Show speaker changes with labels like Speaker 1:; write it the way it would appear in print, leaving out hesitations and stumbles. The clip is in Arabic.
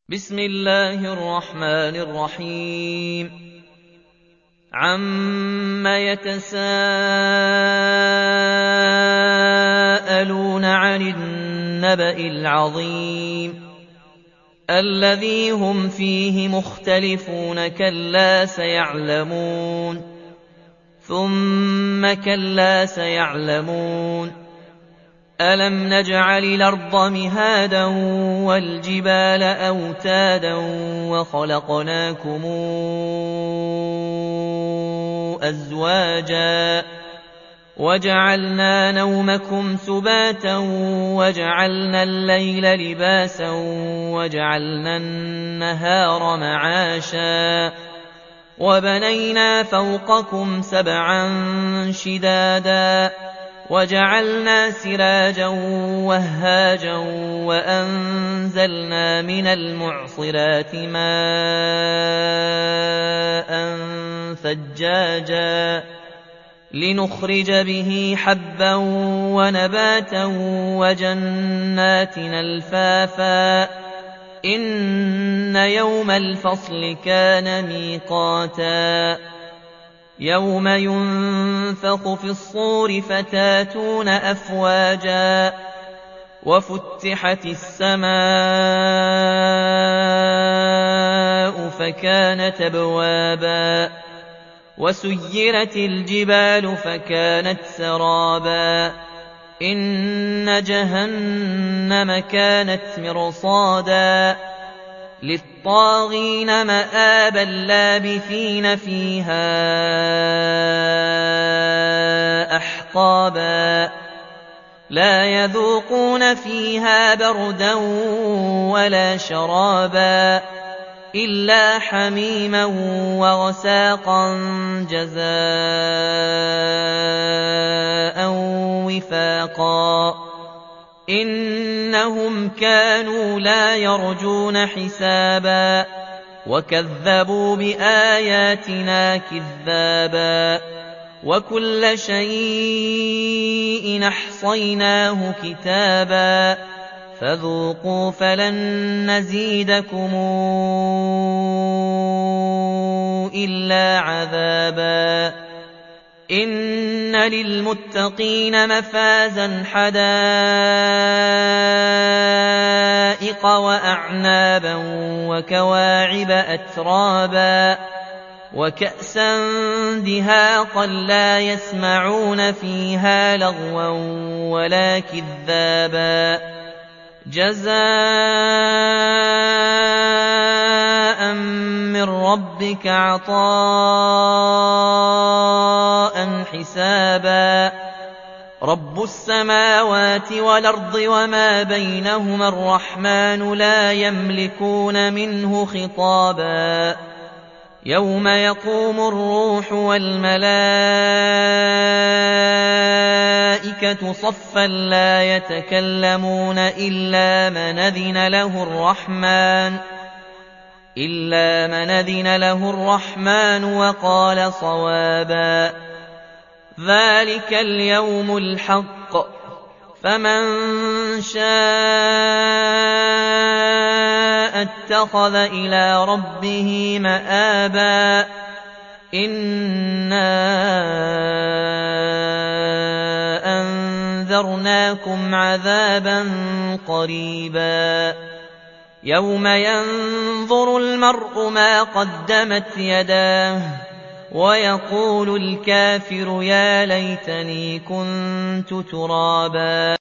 Speaker 1: بسم الله الرحمن الرحيم عَمَّ يَتَسَاءَلُونَ عَنِ النَّبَإِ الْعَظِيمِ الَّذِي هُمْ فِيهِ مُخْتَلِفُونَ كَلَّا سَيَعْلَمُونَ ثُمَّ كَلَّا سَيَعْلَمُونَ أَلَمْ نَجْعَلِ الْأَرْضَ مِهَادًا وَالْجِبَالَ أَوْتَادًا وَخَلَقْنَاكُمْ أَزْوَاجًا وَجَعَلْنَا نَوْمَكُمْ سُبَاتًا وَجَعَلْنَا اللَّيْلَ لِبَاسًا وَجَعَلْنَا النَّهَارَ مَعَاشًا وَبَنَيْنَا فَوْقَكُمْ سَبْعًا شِدَادًا وَجَعَلْنَا سِرَاجًا وَهَّاجًا وَأَنزَلْنَا مِنَ الْمُعْصِرَاتِ مَاءً ثَجَّاجًا لِّنُخْرِجَ بِهِ حَبًّا وَنَبَاتًا وَجَنَّاتٍ أَلْفَافًا إِنَّ يَوْمَ الْفَصْلِ كَانَ مِيقَاتًا يَوْمَ يُنفَخُ فِي الصُّورِ فَتَأْتُونَ أَفْوَاجًا وَفُتِحَتِ السَّمَاءُ فَكَانَتْ أَبْوَابًا وَسُيِّرَتِ الْجِبَالُ فَكَانَتْ سَرَابًا إِنَّ جَهَنَّمَ كَانَتْ مِرْصَادًا لِّلطَّاغِينَ مَآبًا لَّابِثِينَ فِيهَا أَحْقَابًا لَّا يَذُوقُونَ فِيهَا بَرْدًا وَلَا شَرَابًا إِلَّا حَمِيمًا وَغَسَّاقًا جَزَاءً وِفَاقًا إِنَّهُمْ كَانُوا لَا يَرْجُونَ حِسَابًا وَكَذَّبُوا بِآيَاتِنَا كِذَّابًا وَكُلَّ شَيْءٍ أَحْصَيْنَاهُ كِتَابًا فَذُوقُوا فَلَن نَّزِيدَكُمْ إِلَّا عَذَابًا إِنَّ لِلْمُتَّقِينَ مَفَازًا حَدَائِقَ وَأَعْنَابًا وَكَوَاعِبَ أَتْرَابًا وَكَأْسًا دِهَاقًا لَّا يَسْمَعُونَ فِيهَا لَغْوًا وَلَا كِذَّابًا جَزَاءً مِّن رَّبِّكَ عَطَاءً حِسَابًا رَّبُّ السَّمَاوَاتِ وَالْأَرْضِ وَمَا بَيْنَهُمَا الرَّحْمَٰنُ لَا يَمْلِكُونَ مِنْهُ خِطَابًا يَوْمَ يَقُومُ الرُّوحُ وَالْمَلَائِكَةُ صَفًّا لَّا يَتَكَلَّمُونَ إِلَّا مَنْ أَذِنَ لَهُ الرَّحْمَٰنُ وَقَالَ صَوَابًا ذَٰلِكَ الْيَوْمُ الْحَقُّ فَمَن شَاءَ اتَّخَذَ إِلَىٰ رَبِّهِ مَآبًا إِنَّا أَنذَرْنَاكُمْ عَذَابًا قَرِيبًا يَوْمَ يَنظُرُ الْمَرْءُ مَا قَدَّمَتْ يَدَاهُ وَيَقُولُ الْكَافِرُ يَا لَيْتَنِي كُنتُ تُرَابًا